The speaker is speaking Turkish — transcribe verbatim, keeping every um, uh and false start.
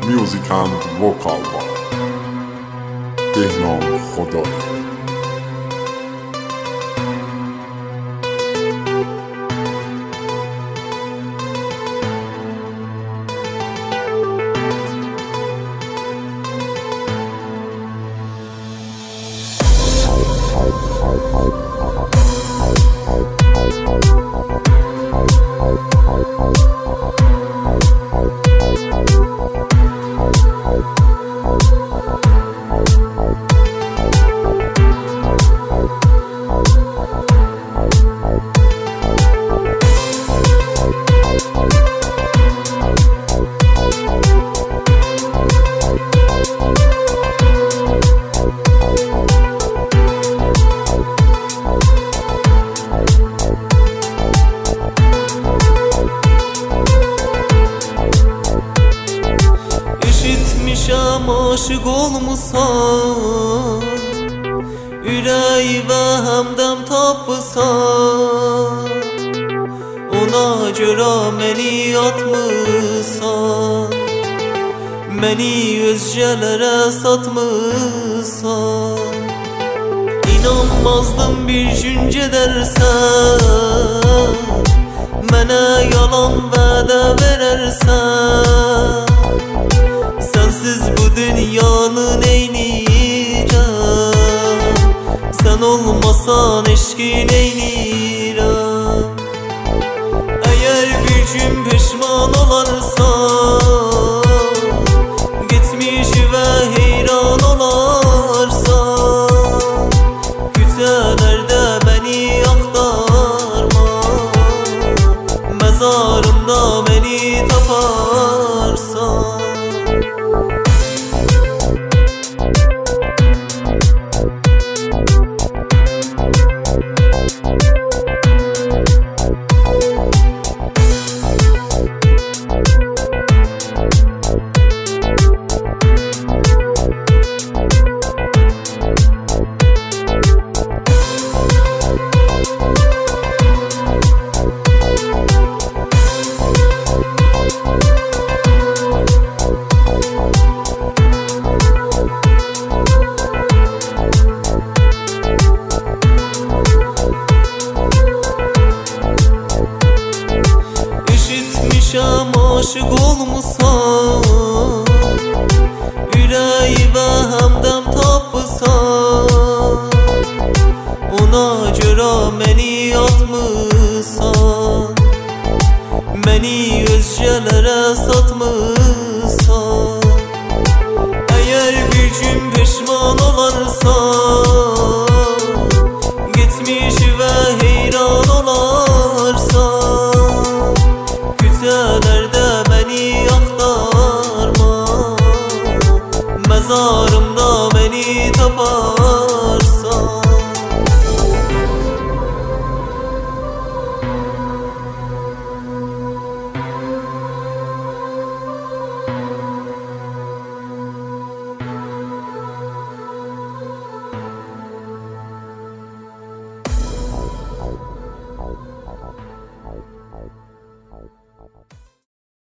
music and vocal var. بهنام خدایی. Aşık olmusan, yüreğime hemdem tapısan, ona göre beni atmışsan, beni özcelere satmışsan. İnanmazdım bir gün gidersen, mənə yalan vədə verersen. Sensiz bu dünyanın neynirəm, sen olmasan eşkin neynirəm. Eğer bir gün pişman olarsan, gitmiş ve heyran olarsan, küçelerde beni aktarma, mezarımda beni taparsan. Aşık olmusan, yüreğime hemdem tapısan, ona göre beni atmışsan, beni özcelere satmışsan.